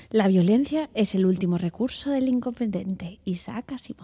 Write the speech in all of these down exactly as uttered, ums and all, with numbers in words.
La violencia es el último recurso del incompetente. Isaac Asimov.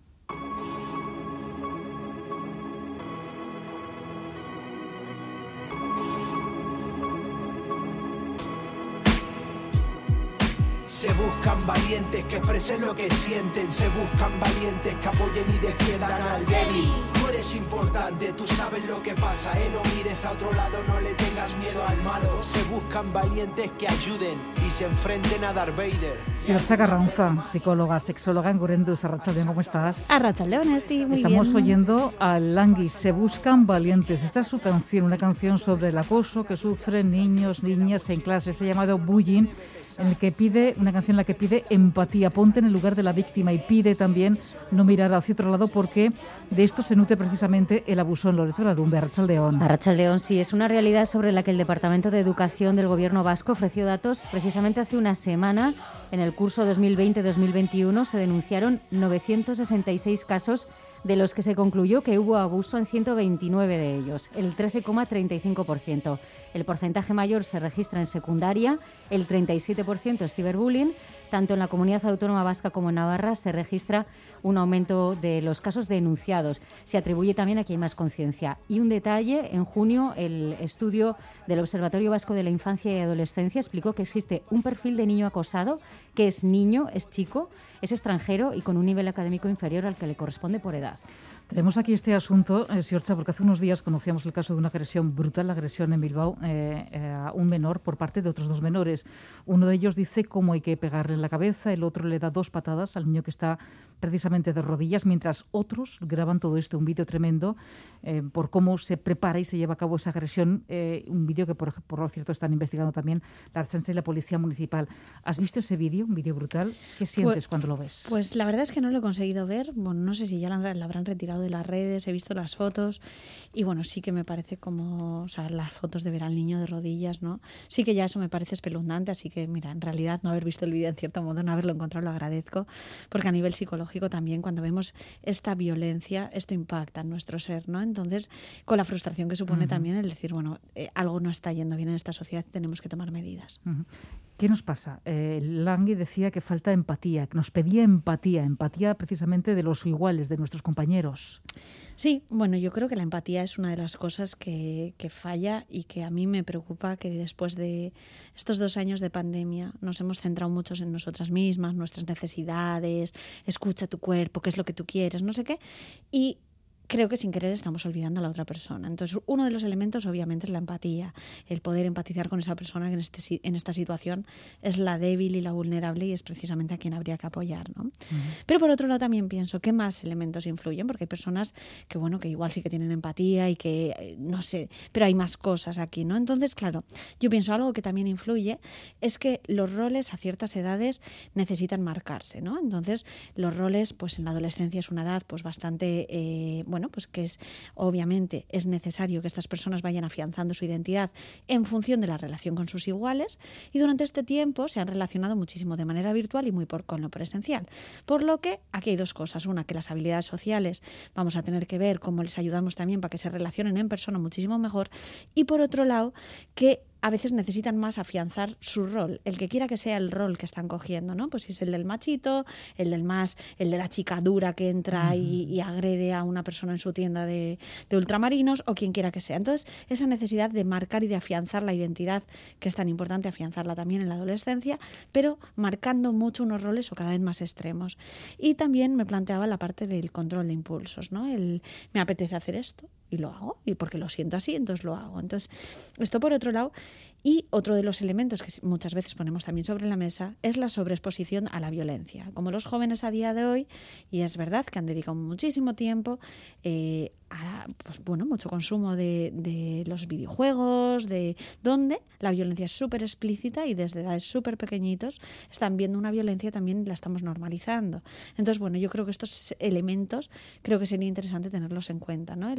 Se buscan valientes que expresen lo que sienten. Se buscan valientes que apoyen y defiendan al débil. Tú eres importante, tú sabes lo que pasa, ¿eh? No mires a otro lado, no le tengas miedo al malo. Se buscan valientes que ayuden y se enfrenten a Darth Vader. Iratxa Carranza, psicóloga, sexóloga en Gurendus. Arratsaldeon, ¿cómo estás? Arratsaldeon, estoy muy Estamos bien. oyendo a Langui, Se buscan valientes. Esta es su canción, una canción sobre el acoso que sufren niños, niñas en clase. Se ha llamado Bullying, en el que pide, una canción en la que pide empatía, ponte en el lugar de la víctima, y pide también no mirar hacia otro lado, porque de esto se nutre precisamente el abuso en Loreto Larumbe. Arratsaldeon. Arratsaldeon, sí, es una realidad sobre la que el Departamento de Educación del Gobierno vasco ofreció datos precisamente hace una semana. En el curso dos mil veinte dos mil veintiuno se denunciaron novecientos sesenta y seis casos, de los que se concluyó que hubo abuso en ciento veintinueve de ellos, el trece coma treinta y cinco por ciento. El porcentaje mayor se registra en secundaria, el treinta y siete por ciento es ciberbullying. Tanto en la Comunidad Autónoma Vasca como en Navarra se registra un aumento de los casos denunciados. Se atribuye también a que hay más conciencia. Y un detalle, en junio el estudio del Observatorio Vasco de la Infancia y Adolescencia explicó que existe un perfil de niño acosado que es niño, es chico, es extranjero y con un nivel académico inferior al que le corresponde por edad. Tenemos aquí este asunto, eh, Siortxa, porque hace unos días conocíamos el caso de una agresión brutal, la agresión en Bilbao eh, eh, a un menor por parte de otros dos menores. Uno de ellos dice cómo hay que pegarle en la cabeza, el otro le da dos patadas al niño que está precisamente de rodillas, mientras otros graban todo esto, un vídeo tremendo eh, por cómo se prepara y se lleva a cabo esa agresión, eh, un vídeo que, por, por lo cierto, están investigando también la Ertzaintza y la Policía Municipal. ¿Has visto ese vídeo, un vídeo brutal? ¿Qué sientes Pues, cuando lo ves? Pues la verdad es que no lo he conseguido ver. Bueno, no sé si ya la, la habrán retirado de las redes, he visto las fotos y bueno, sí que me parece como, o sea, las fotos de ver al niño de rodillas, ¿no? Sí que ya eso me parece espeluznante, así que mira, en realidad no haber visto el vídeo en cierto modo, no haberlo encontrado, lo agradezco, porque a nivel psicológico también cuando vemos esta violencia, esto impacta en nuestro ser, ¿no? Entonces, con la frustración que supone uh-huh. también el decir, bueno, eh, algo no está yendo bien en esta sociedad, tenemos que tomar medidas. Uh-huh. ¿Qué nos pasa? Eh, Langui decía que falta empatía, que nos pedía empatía, empatía precisamente de los iguales, de nuestros compañeros. Sí, bueno, yo creo que la empatía es una de las cosas que, que falla y que a mí me preocupa que después de estos dos años de pandemia nos hemos centrado muchos en nosotras mismas, nuestras necesidades, escucha tu cuerpo, qué es lo que tú quieres, no sé qué, y creo que sin querer estamos olvidando a la otra persona. Entonces, uno de los elementos obviamente es la empatía, el poder empatizar con esa persona que en, este, en esta situación es la débil y la vulnerable y es precisamente a quien habría que apoyar, ¿no? Uh-huh. Pero por otro lado también pienso, ¿qué más elementos influyen? Porque hay personas que, bueno, que igual sí que tienen empatía y que, no sé, pero hay más cosas aquí, ¿no? Entonces, claro, yo pienso algo que también influye es que los roles a ciertas edades necesitan marcarse, ¿no? Entonces, los roles, pues en la adolescencia es una edad pues bastante, eh, bueno, pues que es obviamente es necesario que estas personas vayan afianzando su identidad en función de la relación con sus iguales y durante este tiempo se han relacionado muchísimo de manera virtual y muy por, con lo presencial. Por lo que aquí hay dos cosas. Una, que las habilidades sociales vamos a tener que ver cómo les ayudamos también para que se relacionen en persona muchísimo mejor y por otro lado que a veces necesitan más afianzar su rol, el que quiera que sea el rol que están cogiendo, ¿no? Pues si es el del machito, el del más, el de la chica dura que entra uh-huh. y, y agrede a una persona en su tienda de, de ultramarinos o quien quiera que sea. Entonces, esa necesidad de marcar y de afianzar la identidad, que es tan importante afianzarla también en la adolescencia, pero marcando mucho unos roles o cada vez más extremos. Y también me planteaba la parte del control de impulsos, ¿no? El me apetece hacer esto y lo hago, y porque lo siento así, entonces lo hago. Entonces, esto por otro lado. Y otro de los elementos que muchas veces ponemos también sobre la mesa es la sobreexposición a la violencia. Como los jóvenes a día de hoy, y es verdad que han dedicado muchísimo tiempo eh, a pues, bueno, mucho consumo de, de los videojuegos, de donde la violencia es súper explícita y desde edades súper pequeñitos están viendo una violencia también la estamos normalizando. Entonces, bueno, yo creo que estos elementos creo que sería interesante tenerlos en cuenta, ¿no? Es decir,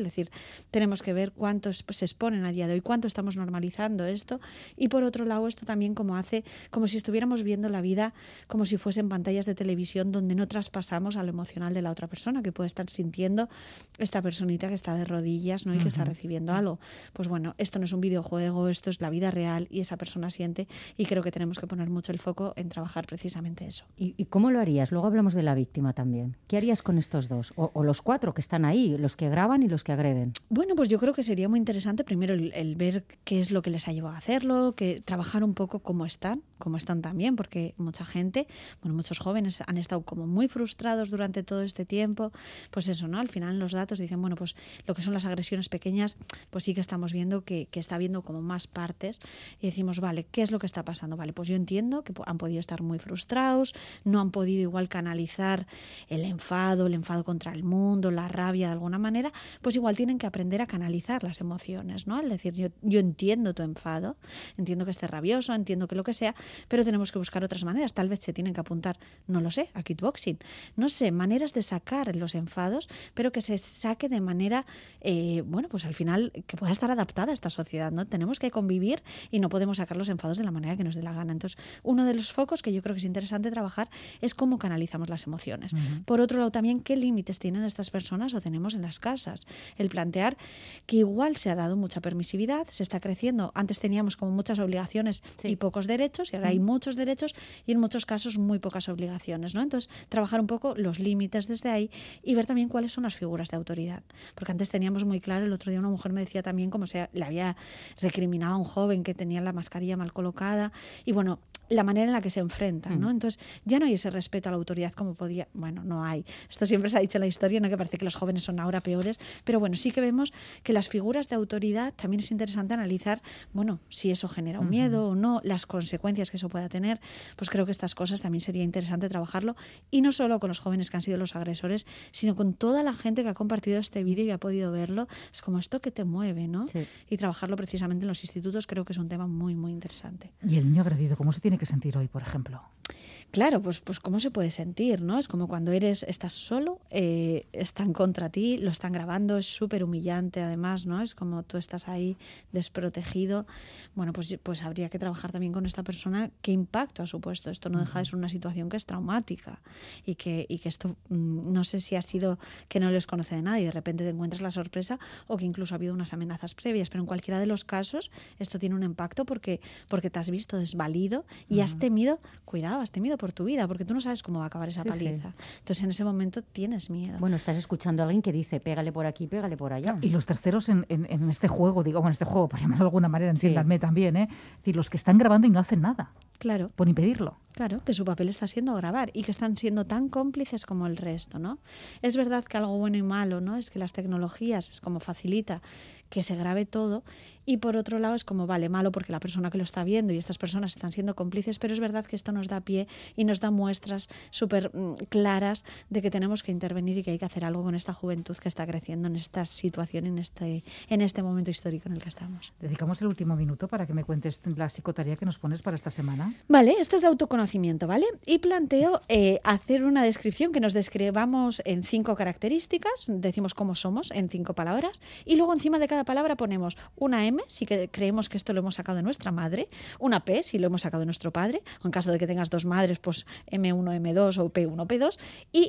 tenemos que ver cuánto se exponen a día de hoy, cuánto estamos normalizando esto. Y por otro lado, esto también como hace, como si estuviéramos viendo la vida como si fuesen pantallas de televisión donde no traspasamos a lo emocional de la otra persona, que puede estar sintiendo esta personita que está de rodillas, ¿no? Y que uh-huh. está recibiendo algo. Pues bueno, esto no es un videojuego, esto es la vida real y esa persona siente, y creo que tenemos que poner mucho el foco en trabajar precisamente eso. ¿Y, y cómo lo harías? Luego hablamos de la víctima también. ¿Qué harías con estos dos? O, o los cuatro que están ahí, los que graban y los que agreden. Bueno, pues yo creo que sería muy interesante primero el, el ver qué es lo que les ha llevado a hacerlo, que trabajar un poco cómo están, cómo están también, porque mucha gente, bueno, muchos jóvenes han estado como muy frustrados durante todo este tiempo. Pues eso, ¿no? Al final en los datos dicen, bueno, pues lo que son las agresiones pequeñas, pues sí que estamos viendo que, que está habiendo como más partes, y decimos, vale, ¿qué es lo que está pasando? Vale, pues yo entiendo que han podido estar muy frustrados, no han podido igual canalizar el enfado, el enfado contra el mundo, la rabia de alguna manera, pues igual tienen que aprender a canalizar las emociones, ¿no? Al decir, yo, yo entiendo tu enfado, entiendo que estés rabioso, entiendo que lo que sea, pero tenemos que buscar otras maneras. Tal vez se tienen que apuntar, no lo sé, a kickboxing, no sé, maneras de sacar los enfados, pero que se saque de manera, eh, bueno, pues al final que pueda estar adaptada a esta sociedad, ¿no? Tenemos que convivir y no podemos sacar los enfados de la manera que nos dé la gana. Entonces, uno de los focos que yo creo que es interesante trabajar es cómo canalizamos las emociones. Uh-huh. Por otro lado, también qué límites tienen estas personas o tenemos en las casas. El plantear que igual se ha dado mucha permisividad, se está creciendo. Antes teníamos como muchas obligaciones sí. y pocos derechos, y ahora uh-huh. hay muchos derechos y en muchos casos muy pocas obligaciones, ¿no? Entonces, trabajar un poco los límites desde ahí y ver también cuáles son las figuras de autoridad. Porque antes teníamos muy claro, el otro día una mujer me decía también cómo se le había recriminado a un joven que tenía la mascarilla mal colocada, y bueno, la manera en la que se enfrentan, ¿no? Entonces, ya no hay ese respeto a la autoridad como podía... Bueno, no hay. Esto siempre se ha dicho en la historia, ¿no? Que parece que los jóvenes son ahora peores, pero bueno, sí que vemos que las figuras de autoridad también es interesante analizar, bueno, si eso genera un miedo uh-huh. o no, las consecuencias que eso pueda tener. Pues creo que estas cosas también sería interesante trabajarlo, y no solo con los jóvenes que han sido los agresores, sino con toda la gente que ha compartido este vídeo y ha podido verlo. Es como esto que te mueve, ¿no? Sí. Y trabajarlo precisamente en los institutos creo que es un tema muy, muy interesante. ¿Y el niño agredido cómo se tiene que sentir hoy, por ejemplo? Claro, pues, pues cómo se puede sentir, ¿no? Es como cuando eres, estás solo, eh, están contra ti, lo están grabando, es súper humillante además, ¿no? Es como tú estás ahí desprotegido. Bueno, pues, pues habría que trabajar también con esta persona qué impacto ha supuesto. Esto no deja de ser una situación que es traumática, y que, y que esto mmm, no sé si ha sido que no les conoce de nada y de repente te encuentras la sorpresa, o que incluso ha habido unas amenazas previas, pero en cualquiera de los casos esto tiene un impacto porque, porque te has visto desvalido y uh-huh. has temido, cuidado, has temido por tu vida, porque tú no sabes cómo va a acabar esa sí, paliza. Sí. Entonces en ese momento tienes miedo. Bueno, estás escuchando a alguien que dice, pégale por aquí, pégale por allá. Y los terceros en, en, en este juego, digo, bueno, en este juego, por llamarlo de alguna manera, entiéndanme sí. también, ¿eh? Es decir, los que están grabando y no hacen nada. Claro. Por impedirlo. Claro, que su papel está siendo grabar y que están siendo tan cómplices como el resto, ¿no? Es verdad que algo bueno y malo, ¿no? Es que las tecnologías es como facilita que se grabe todo, y por otro lado es como, vale, malo porque la persona que lo está viendo y estas personas están siendo cómplices, pero es verdad que esto nos da pie y nos da muestras súper mm, claras de que tenemos que intervenir y que hay que hacer algo con esta juventud que está creciendo en esta situación, en este, en este momento histórico en el que estamos. Dedicamos el último minuto para que me cuentes la psicotarea que nos pones para esta semana. Vale, esto es de autoconocimiento, ¿vale? Y planteo eh, hacer una descripción que nos describamos en cinco características, decimos cómo somos en cinco palabras, y luego encima de cada palabra ponemos una M, si que creemos que esto lo hemos sacado de nuestra madre, una P, si lo hemos sacado de nuestro padre, o en caso de que tengas dos madres, pues eme uno, eme dos o pe uno, pe dos, y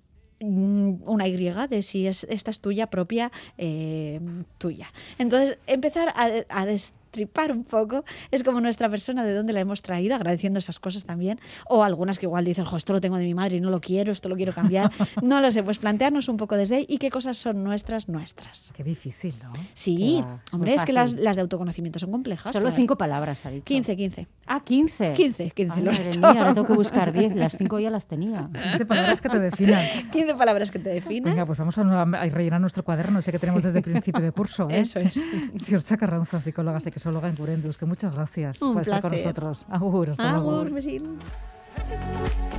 una Y de si es, esta es tuya, propia, eh, tuya. Entonces, empezar a, a destripar un poco, es como nuestra persona, de dónde la hemos traído, agradeciendo esas cosas también, o algunas que igual dicen, jo, esto lo tengo de mi madre y no lo quiero, esto lo quiero cambiar, no lo sé, pues plantearnos un poco desde ahí y qué cosas son nuestras, nuestras. Qué difícil, ¿no? Sí, va, hombre, es, es que las, las de autoconocimiento son complejas. Solo claro. cinco palabras, ha dicho. quince, quince. Ah, quince. quince, quince. Ay, madre mía, ahora tengo que buscar diez, las cinco ya las tenía. quince palabras que te definan. quince palabras que te definan. Venga, pues vamos a, a rellenar nuestro cuaderno, ese que tenemos sí. desde el principio de curso. ¿eh? Eso es. Siortxa Carranza, psicóloga, sexóloga en Curendus, que muchas gracias Un por placer. estar con nosotros. Agur, hasta luego. Agur, besín.